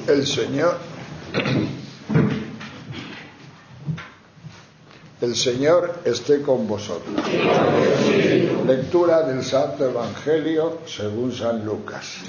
El Señor esté con vosotros. Lectura del Santo Evangelio según San Lucas.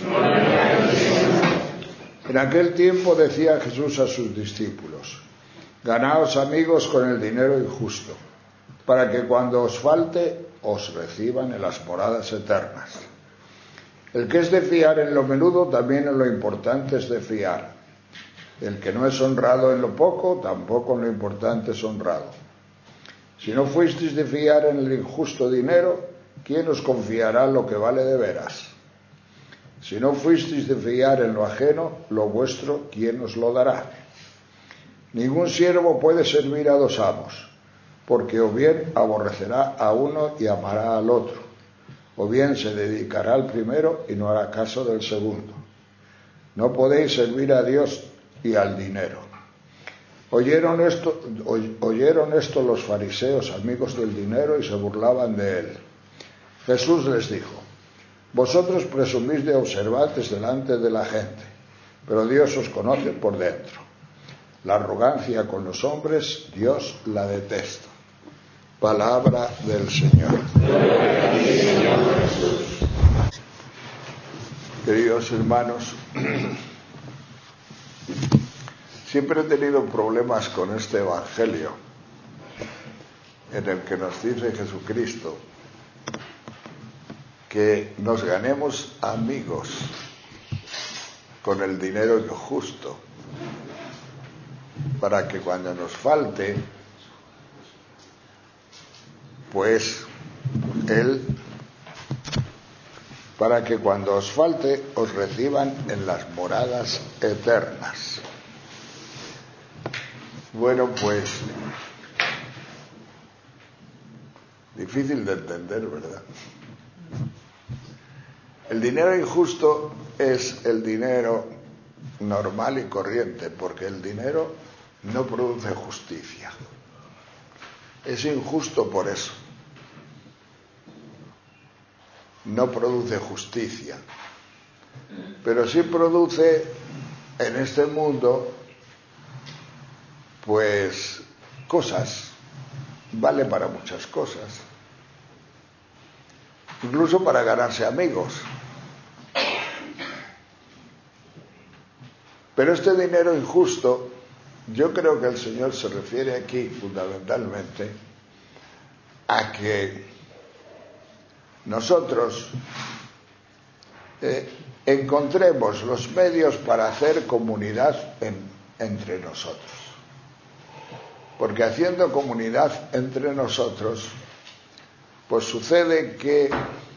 En aquel tiempo decía Jesús a sus discípulos: ganaos amigos con el dinero injusto, para que cuando os falte os reciban en las moradas eternas. El que es de fiar en lo menudo, también en lo importante es de fiar. El que no es honrado en lo poco, tampoco en lo importante es honrado. Si no fuisteis de fiar en el injusto dinero, ¿quién os confiará lo que vale de veras? Si no fuisteis de fiar en lo ajeno, lo vuestro, ¿quién os lo dará? Ningún siervo puede servir a dos amos, porque o bien aborrecerá a uno y amará al otro, o bien se dedicará al primero y no hará caso del segundo. No podéis servir a Dios y al dinero. Oyeron esto los fariseos, amigos del dinero, y se burlaban de él. Jesús les dijo: vosotros presumís de observantes delante de la gente, pero Dios os conoce por dentro. La arrogancia con los hombres, Dios la detesta. Palabra del Señor. Queridos hermanos, siempre he tenido problemas con este Evangelio en el que nos dice Jesucristo que nos ganemos amigos con el dinero injusto, para que cuando nos falte, pues para que cuando os falte os reciban en las moradas eternas. Bueno, pues difícil de entender, ¿verdad? El dinero injusto es el dinero normal y corriente, porque el dinero no produce justicia. Es injusto por eso. No produce justicia. Pero sí produce en este mundo, pues, cosas. Vale para muchas cosas. Incluso para ganarse amigos. Pero este dinero injusto, yo creo que el Señor se refiere aquí fundamentalmente a que nosotros encontremos los medios para hacer comunidad entre nosotros. Porque haciendo comunidad entre nosotros, pues sucede que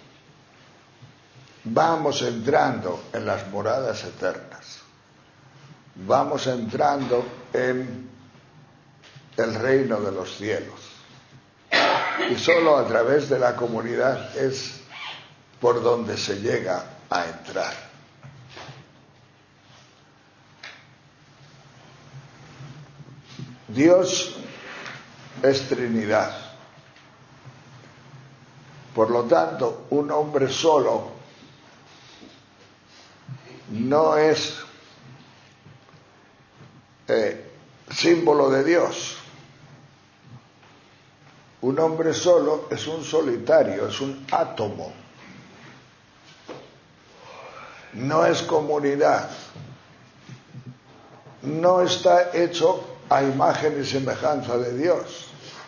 vamos entrando en las moradas eternas. Vamos entrando en el reino de los cielos. Y solo a través de la comunidad es por donde se llega a entrar. Dios es Trinidad. Por lo tanto, un hombre solo no es símbolo de Dios. Un hombre solo es un solitario, es un átomo. No es comunidad. No está hecho a imagen y semejanza de Dios.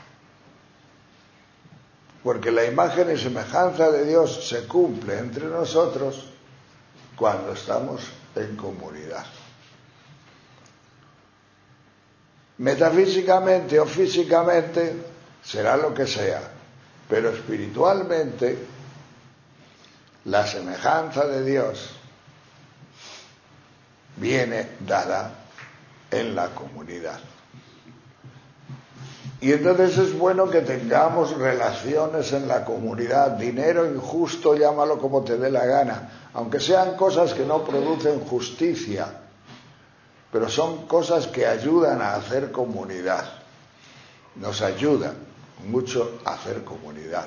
Porque la imagen y semejanza de Dios se cumple entre nosotros cuando estamos en comunidad. Metafísicamente o físicamente será lo que sea, pero espiritualmente la semejanza de Dios viene dada en la comunidad. Y entonces es bueno que tengamos relaciones en la comunidad. Dinero injusto, llámalo como te dé la gana, aunque sean cosas que no producen justicia, pero son cosas que ayudan a hacer comunidad. Nos ayudan mucho a hacer comunidad.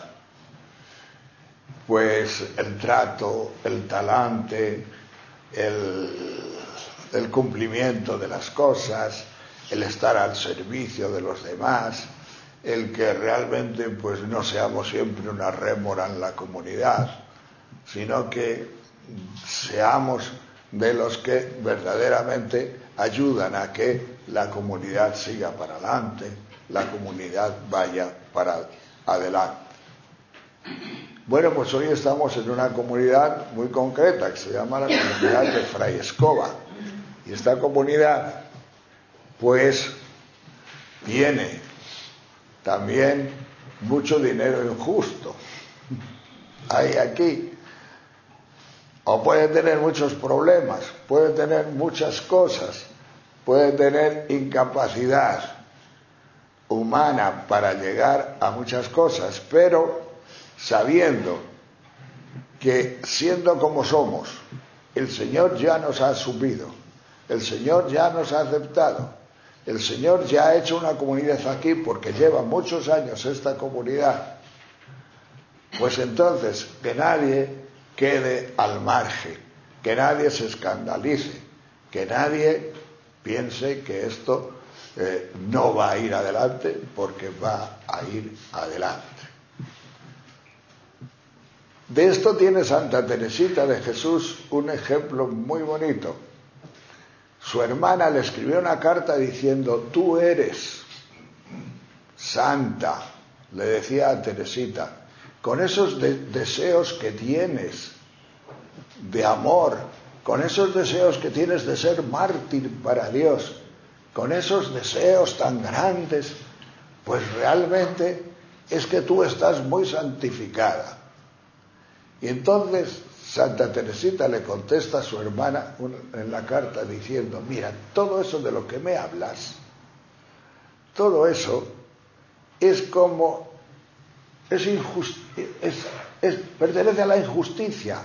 Pues el trato, el talante, el cumplimiento de las cosas, el estar al servicio de los demás, el que realmente pues no seamos siempre una rémora en la comunidad, sino que seamos de los que verdaderamente ayudan a que la comunidad siga para adelante, la comunidad vaya para adelante. Bueno, pues hoy estamos en una comunidad muy concreta que se llama la comunidad de Fray Escoba. Y esta comunidad, pues, tiene también mucho dinero injusto. Hay aquí. O puede tener muchos problemas, puede tener muchas cosas, puede tener incapacidad humana para llegar a muchas cosas, pero sabiendo que siendo como somos, el Señor ya nos ha asumido, el Señor ya nos ha aceptado, el Señor ya ha hecho una comunidad aquí porque lleva muchos años esta comunidad, pues entonces que nadie quede al margen, que nadie se escandalice, que nadie piense que esto no va a ir adelante, porque va a ir adelante. De esto tiene Santa Teresita de Jesús un ejemplo muy bonito. Su hermana le escribió una carta diciendo: tú eres santa, le decía a Teresita, con esos deseos que tienes de amor, con esos deseos que tienes de ser mártir para Dios, con esos deseos tan grandes, pues realmente es que tú estás muy santificada. Y entonces Santa Teresita le contesta a su hermana en la carta diciendo: mira, todo eso de lo que me hablas, todo eso es como pertenece a la injusticia,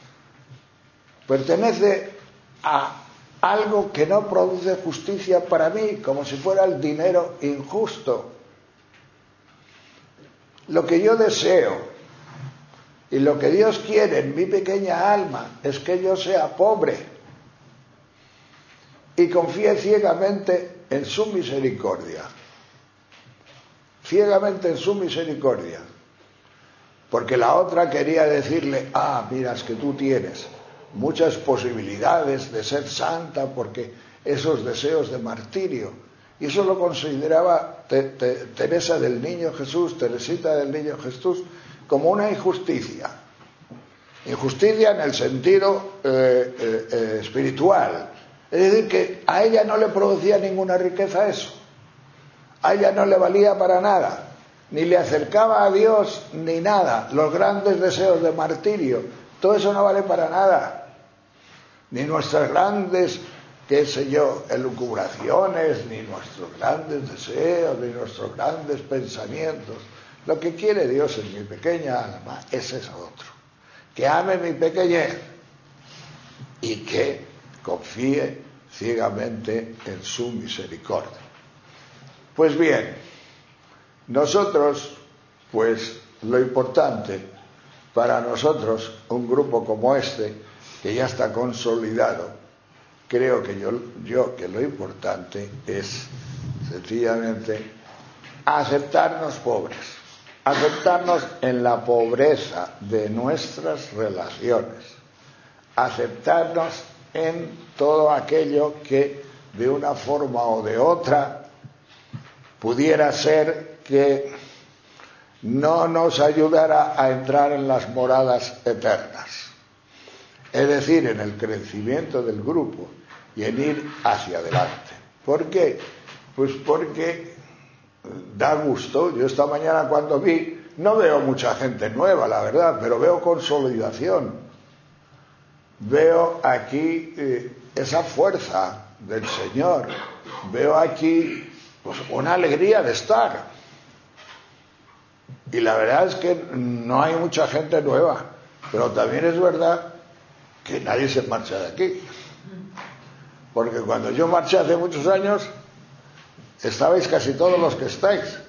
pertenece a algo que no produce justicia para mí, como si fuera el dinero injusto. Lo que yo deseo y lo que Dios quiere en mi pequeña alma es que yo sea pobre y confíe ciegamente en su misericordia. Ciegamente en su misericordia. Porque la otra quería decirle: mira, es que tú tienes muchas posibilidades de ser santa porque esos deseos de martirio. Y eso lo consideraba Teresa del Niño Jesús, Teresita del Niño Jesús, como una injusticia. Injusticia en el sentido espiritual. Es decir, que a ella no le producía ninguna riqueza eso. A ella no le valía para nada. Ni le acercaba a Dios ni nada. Los grandes deseos de martirio, todo eso no vale para nada. Ni nuestras grandes, qué sé yo, elucubraciones, ni nuestros grandes deseos, ni nuestros grandes pensamientos. Lo que quiere Dios en mi pequeña alma es eso otro. Que ame mi pequeñez y que confíe ciegamente en su misericordia. Pues bien, nosotros, pues lo importante para nosotros, un grupo como este, que ya está consolidado, creo que yo que lo importante es sencillamente aceptarnos pobres, aceptarnos en la pobreza de nuestras relaciones, aceptarnos en todo aquello que de una forma o de otra pudiera ser que no nos ayudara a entrar en las moradas eternas, es decir, en el crecimiento del grupo y en ir hacia adelante. ¿Por qué? Pues porque da gusto. Yo esta mañana cuando vi, no veo mucha gente nueva, la verdad, pero veo consolidación. Veo aquí esa fuerza del Señor. Veo aquí pues una alegría de estar. Y la verdad es que no hay mucha gente nueva, pero también es verdad que nadie se marcha de aquí. Porque cuando yo marché hace muchos años, estabais casi todos los que estáis,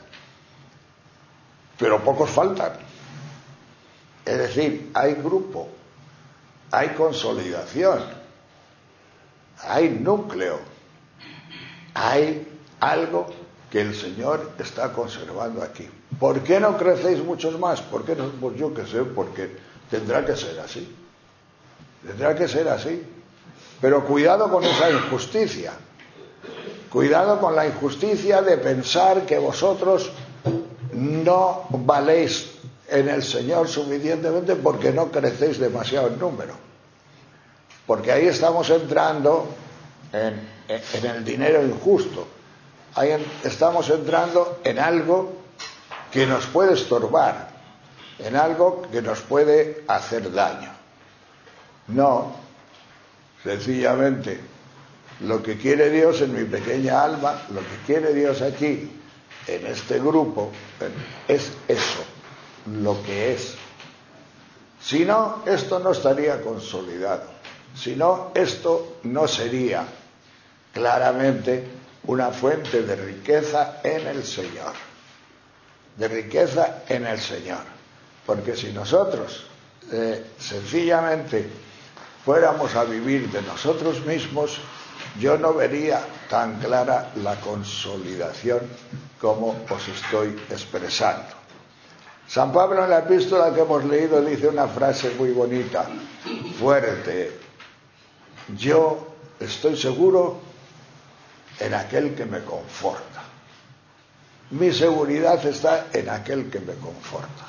pero pocos faltan. Es decir, hay grupo, hay consolidación, hay núcleo, hay algo que el Señor está conservando aquí. ¿Por qué no crecéis muchos más? ¿Por qué no? Pues yo qué sé, porque tendrá que ser así. Tendrá que ser así. Pero cuidado con esa injusticia. Cuidado con la injusticia de pensar que vosotros no valéis en el Señor suficientemente porque no crecéis demasiado en número. Porque ahí estamos entrando en el dinero injusto. Ahí estamos entrando en algo que nos puede estorbar, en algo que nos puede hacer daño. No, sencillamente, lo que quiere Dios en mi pequeña alma, lo que quiere Dios aquí, en este grupo, es eso, lo que es. Si no, esto no estaría consolidado. Si no, esto no sería claramente una fuente de riqueza en el Señor. De riqueza en el Señor. Porque si nosotros sencillamente fuéramos a vivir de nosotros mismos, yo no vería tan clara la consolidación como os estoy expresando. San Pablo en la epístola que hemos leído dice una frase muy bonita, fuerte: yo estoy seguro en aquel que me conforta. Mi seguridad está en aquel que me conforta.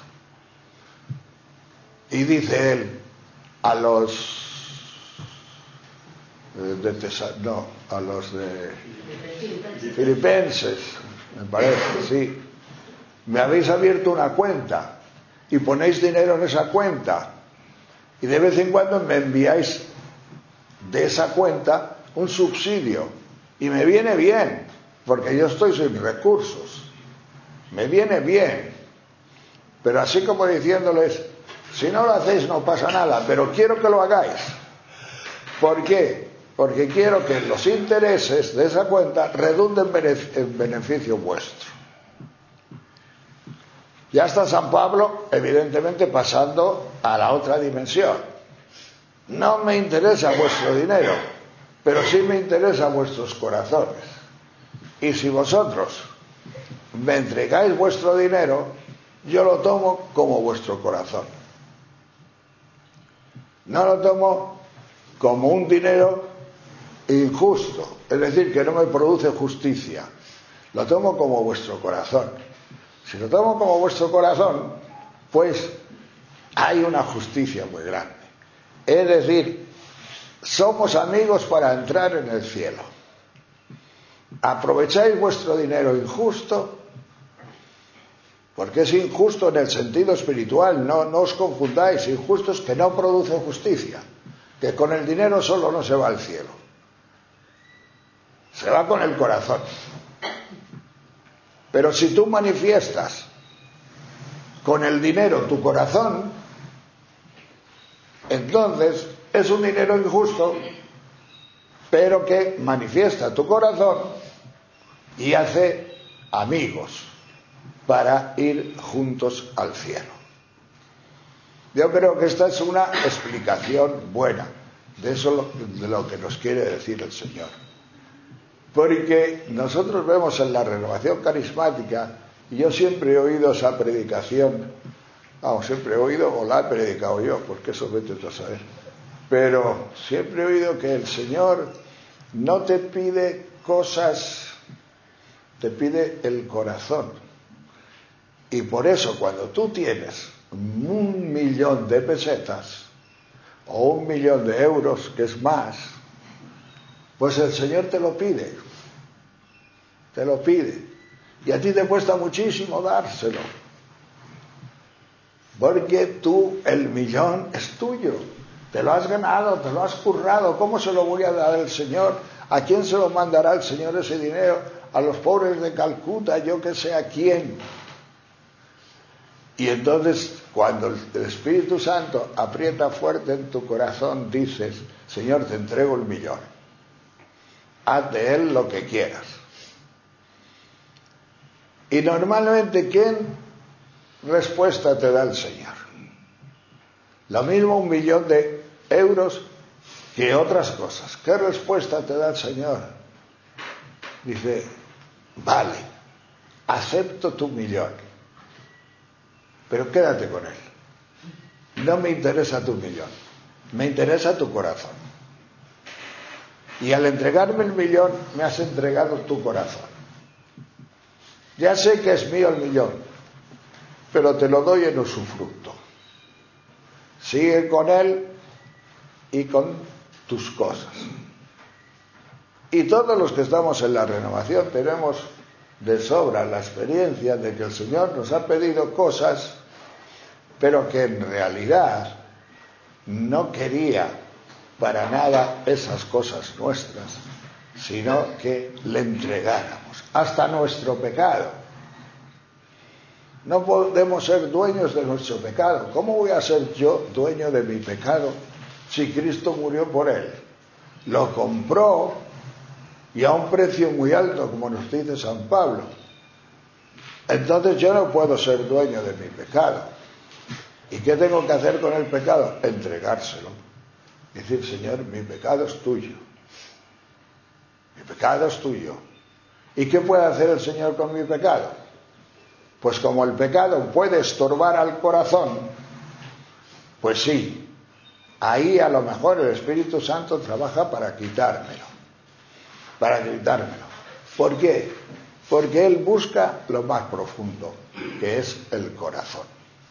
Y dice él a los de Filipenses, me parece, sí. Me habéis abierto una cuenta y ponéis dinero en esa cuenta y de vez en cuando me enviáis de esa cuenta un subsidio y me viene bien porque yo estoy sin recursos, me viene bien, pero así como diciéndoles, si no lo hacéis no pasa nada, pero quiero que lo hagáis. ¿Por qué? Porque quiero que los intereses de esa cuenta redunden en beneficio vuestro. Ya está San Pablo, evidentemente, pasando a la otra dimensión. No me interesa vuestro dinero, pero sí me interesa vuestros corazones. Y si vosotros me entregáis vuestro dinero, yo lo tomo como vuestro corazón. No lo tomo como un dinero injusto, es decir, que no me produce justicia. Lo tomo como vuestro corazón. Si lo tomo como vuestro corazón, pues hay una justicia muy grande. Es decir, somos amigos para entrar en el cielo. Aprovecháis vuestro dinero injusto, porque es injusto en el sentido espiritual, no os confundáis, injusto es que no produce justicia, que con el dinero solo no se va al cielo, se va con el corazón. Pero si tú manifiestas con el dinero tu corazón, entonces es un dinero injusto, pero que manifiesta tu corazón y hace amigos para ir juntos al cielo. Yo creo que esta es una explicación buena de eso, de lo que nos quiere decir el Señor. Porque nosotros vemos en la renovación carismática, y yo siempre he oído esa predicación, siempre he oído, o la he predicado yo, porque eso vete tú a saber, pero siempre he oído que el Señor no te pide cosas, te pide el corazón. Y por eso cuando tú tienes 1.000.000 de pesetas o 1.000.000 de euros, que es más, pues el Señor te lo pide. Te lo pide. Y a ti te cuesta muchísimo dárselo. Porque tú, el 1.000.000 es tuyo. Te lo has ganado, te lo has currado. ¿Cómo se lo voy a dar al Señor? ¿A quién se lo mandará el Señor ese dinero? A los pobres de Calcuta, yo que sé a quién. Y entonces, cuando el Espíritu Santo aprieta fuerte en tu corazón, dices, Señor, te entrego el 1.000.000. Haz de él lo que quieras. Y normalmente, ¿qué respuesta te da el Señor? Lo mismo 1.000.000 de euros que otras cosas. ¿Qué respuesta te da el Señor? Dice, vale, acepto tu 1.000.000, pero quédate con él. No me interesa tu 1.000.000, me interesa tu corazón. Y al entregarme el 1.000.000, me has entregado tu corazón. Ya sé que es mío el 1.000.000, pero te lo doy en usufructo. Sigue con él y con tus cosas. Y todos los que estamos en la renovación tenemos de sobra la experiencia de que el Señor nos ha pedido cosas, pero que en realidad no quería para nada esas cosas nuestras, sino que le entregáramos hasta nuestro pecado. No podemos ser dueños de nuestro pecado. ¿Cómo voy a ser yo dueño de mi pecado si Cristo murió por él? Lo compró, y a un precio muy alto, como nos dice San Pablo. Entonces yo no puedo ser dueño de mi pecado. ¿Y qué tengo que hacer con el pecado? Entregárselo. Decir, Señor, mi pecado es tuyo. Mi pecado es tuyo. ¿Y qué puede hacer el Señor con mi pecado? Pues como el pecado puede estorbar al corazón, pues sí, ahí a lo mejor el Espíritu Santo trabaja para quitármelo. ¿Por qué? Porque Él busca lo más profundo, que es el corazón.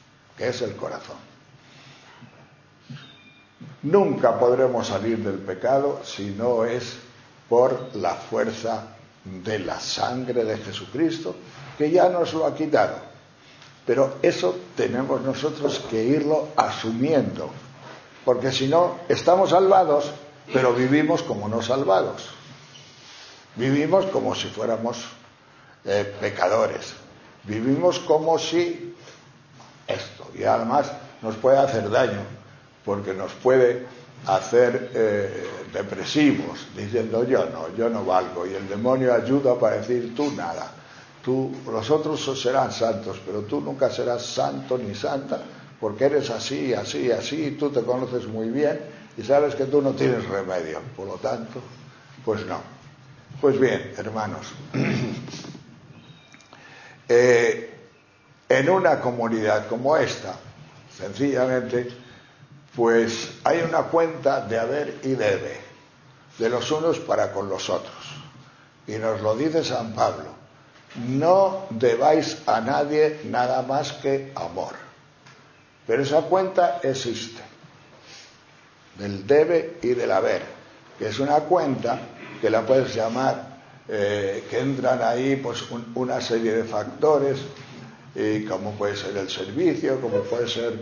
Nunca podremos salir del pecado si no es por la fuerza de la sangre de Jesucristo, que ya nos lo ha quitado. Pero eso tenemos nosotros que irlo asumiendo, porque si no, estamos salvados, pero vivimos como no salvados. Vivimos como si fuéramos pecadores. Vivimos como si esto, y además nos puede hacer daño, porque nos puede hacer depresivos, diciendo yo no valgo, y el demonio ayuda para decir tú nada, los otros serán santos, pero tú nunca serás santo ni santa, porque eres así, así, así, y tú te conoces muy bien y sabes que tú no tienes remedio, por lo tanto, pues no. Pues bien, hermanos, en una comunidad como esta, sencillamente, pues hay una cuenta de haber y debe, de los unos para con los otros. Y nos lo dice San Pablo, no debáis a nadie nada más que amor. Pero esa cuenta existe, del debe y del haber, que es una cuenta que la puedes llamar, que entran ahí pues una serie de factores, como puede ser el servicio, como puede ser,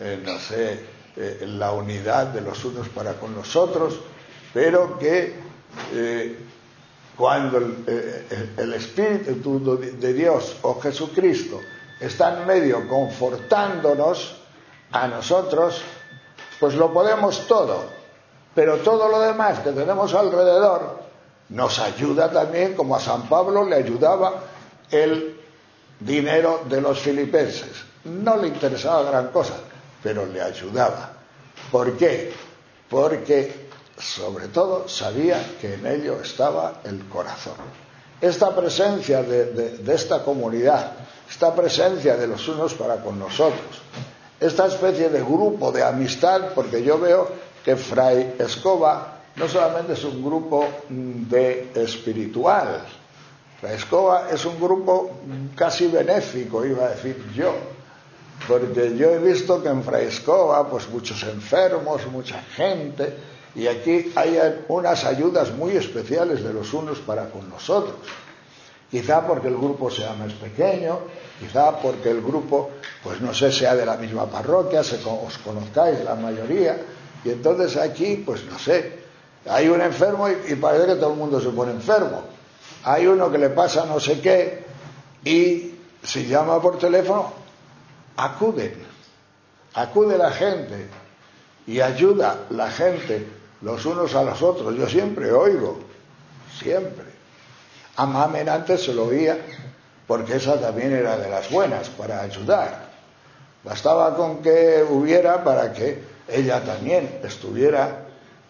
la unidad de los unos para con los otros, pero que cuando el Espíritu de Dios o Jesucristo está en medio confortándonos a nosotros, pues lo podemos todo, pero todo lo demás que tenemos alrededor nos ayuda también, como a San Pablo le ayudaba el dinero de los filipenses. No le interesaba gran cosa, pero le ayudaba. ¿Por qué? Porque sobre todo sabía que en ello estaba el corazón. Esta presencia de esta comunidad, esta presencia de los unos para con nosotros, esta especie de grupo de amistad, porque yo veo que Fray Escoba no solamente es un grupo de espiritual, Fray Escoba es un grupo casi benéfico, iba a decir yo, porque yo he visto que en Fray Escoba pues muchos enfermos, mucha gente, y aquí hay unas ayudas muy especiales de los unos para con nosotros. Quizá porque el grupo sea más pequeño, quizá porque el grupo, pues no sé, sea de la misma parroquia, os conozcáis la mayoría, y entonces aquí, pues no sé, hay un enfermo y parece que todo el mundo se pone enfermo. Hay uno que le pasa no sé qué y si llama por teléfono, acude la gente y ayuda la gente los unos a los otros. Yo siempre oigo, siempre. A Mamen antes se lo oía, porque esa también era de las buenas para ayudar. Bastaba con que hubiera para que ella también estuviera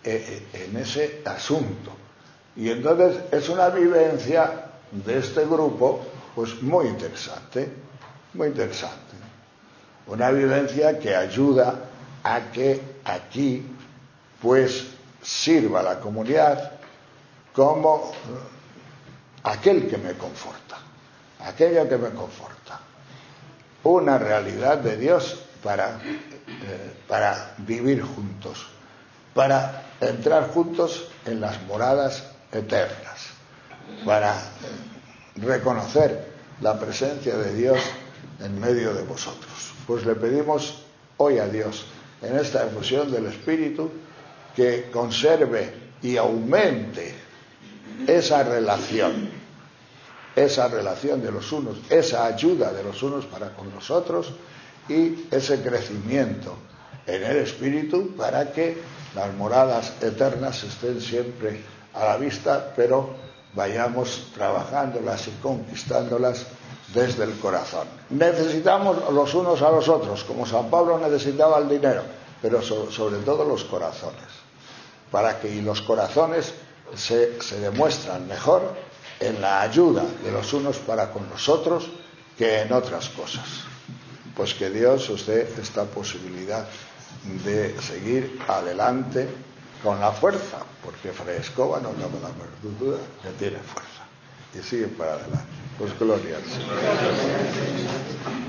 en ese asunto. Y entonces es una vivencia de este grupo pues muy interesante, muy interesante. Una vivencia que ayuda a que aquí pues sirva la comunidad como aquel que me conforta, aquello que me conforta. Una realidad de Dios para vivir juntos, para entrar juntos en las moradas eternas, para reconocer la presencia de Dios en medio de vosotros. Pues le pedimos hoy a Dios, en esta efusión del Espíritu, que conserve y aumente esa relación de los unos, esa ayuda de los unos para con los otros y ese crecimiento en el Espíritu para que las moradas eternas estén siempre a la vista, pero vayamos trabajándolas y conquistándolas desde el corazón. Necesitamos los unos a los otros, como San Pablo necesitaba el dinero, pero sobre todo los corazones, para que los corazones se demuestran mejor en la ayuda de los unos para con los otros que en otras cosas. Pues que Dios os dé esta posibilidad de seguir adelante con la fuerza, porque Fray Escoba no da la duda que tiene fuerza y sigue para adelante. Pues gloria al Señor.